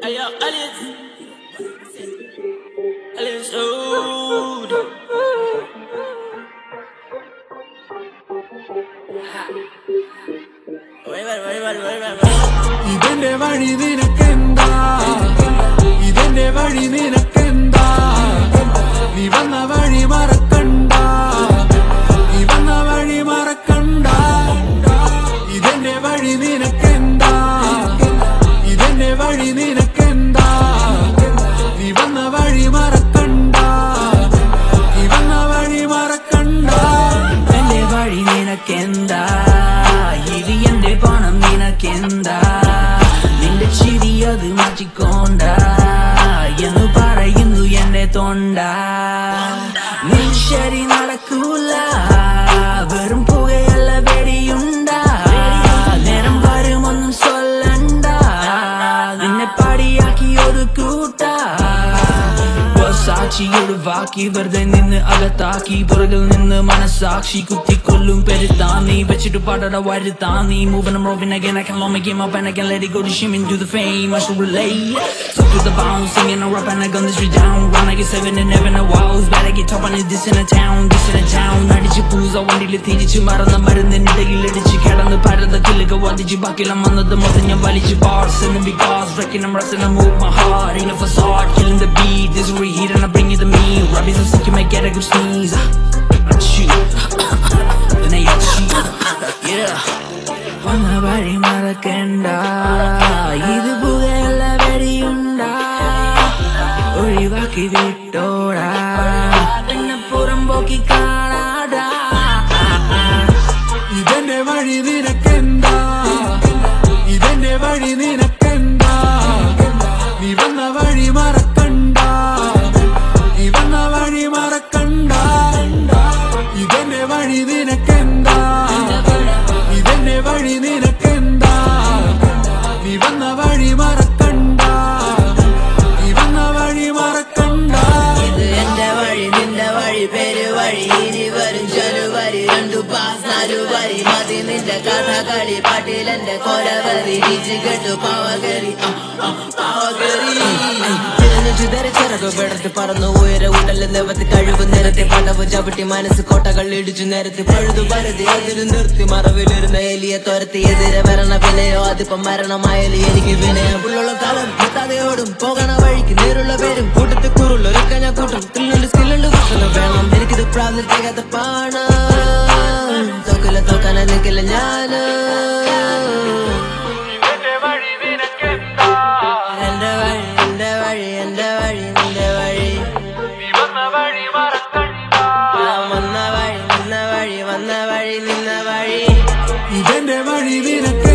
Hey yo, Alice Oud. ഇതെന്റെ വഴി നിനക്കെന്താ ഇതെന്റെ വഴി നിനക്കെന്താ നീ വന്ന വഴി മറക്കണ്ട നീ വന്ന വഴി മറക്കണ്ട ഇതെന്റെ വഴി നിനക്കെന്താ ഇതെന്റെ വഴി നിനക്കെന്താ നീ വന്ന വഴി മറക്കണ്ട നീ വന്ന വഴി മറക്കണ്ട എന്റെ വഴി നിനക്കെന്താ ഇത് എന്റെ പണം നിനക്കെന്താ നിന്റെ ചിരി അത് മാറ്റിക്കൊണ്ട എന്ന് പറയുന്നു എന്റെ തൊണ്ട നീ ശരി നടക്കൂല വെറും പുകയല്ല വെടിയുണ്ട നേരം വരുമൊന്നും ചൊല്ലണ്ട നിന്നെ പടിയാക്കി ഒരു കൂട്ട സാക്ഷി ഒഴിവാക്കി വെറുതെ നിന്ന് അകത്താക്കി പുറകിൽ നിന്ന് മനസാക്ഷി കുത്തിക്കൊല്ലും പെരുത്താന്നി വെച്ചിട്ട് പാടട വരുത്താന്നി moving and roving again I can long make him up and I can let it go to shim into the fame I should relate so to the bounce singing and rap and I gun the street down run I get 7 and never know walls but I get top on this in a town അടിച്ച് പൂസ വണ്ടിയിൽ തിരിച്ചു മറന്ന മരുന്നിനിടയിലടിച്ച് കിടന്ന് പരന്ന കിളുക വധിച്ച് ബാക്കിയെല്ലാം വന്നത് മൊത്തം ഞാൻ വലിച്ച് bars and the big bars wrecking I'm resting I move my heart ain't a facade killing the beat this is reheat and I bring you the meat Rabbits so sick you might get a good sneeze Shoot Then I cheat Yeah വന്ന വഴി മറക്കണ്ട ഇത് പുകയല്ല വെടിയുണ്ട ഒഴിവാക്കി വിട്ടോടാ പിന്നെ പുറം പോക്കി കാണാടാ ഇതെന്റെ വഴി നിനക്കെന്താ ഇതെന്റെ വഴി നിനക്കെന്താ നീ വന്ന വഴി മറക്കണ്ട നീ വന്ന വഴി മറക്കണ്ട ഇതെന്റെ വഴി നിനക്കെന്താ ഇതെന്റെ വഴി നിനക്കെന്താ നീ വന്ന വഴി മറക്കണ്ട നീ വന്ന വഴി മറക്കണ്ട ഇത് എന്റെ വഴി നിന്റെ വഴി പേര് വഴി ഇനി വരും ചെറുവരി രണ്ടു പാസ് നാലുവരി മതി നിന്റെ കഥ കളി പാട്ടിലെന്റെ കൊലവരി രുചി കെട്ടു പാവകരി ധരിച്ചിറക്കപ്പെടുത്ത് പറന്നു ഉയര ഉടല് നിവത്തി കഴിവ് നിരത്തി പടവ് ചവിട്ടി മനസ്സ് കോട്ടകൾ ഇടിച്ചു നിരത്തി പഴുതു പരതി അതിരു നിർത്തി മറവിലിരുന്ന എലിയെ തുരത്തി എതിരെ വരണ വിനയോ അതിപ്പം മരണമായാലും എനിക്ക് വിനയം ഉള്ള കാലം എത്താതെയോടും പോകണ വഴിക്ക് നേരുള്ള പേരും കൂട്ടത്തിൽ കുറുള്ള ഒരു കഞ്ഞ കൂട്ടും തില്ലുണ്ട് സ്കില്ലുണ്ട് വസനം വേണം എനിക്കിത് പ്രാവശ്യം തികത്ത പാണ തോക്കില്ല തോക്കാന നിൽക്കില്ല ഞാന് ഇതെന്റെ വഴി നിനക്ക്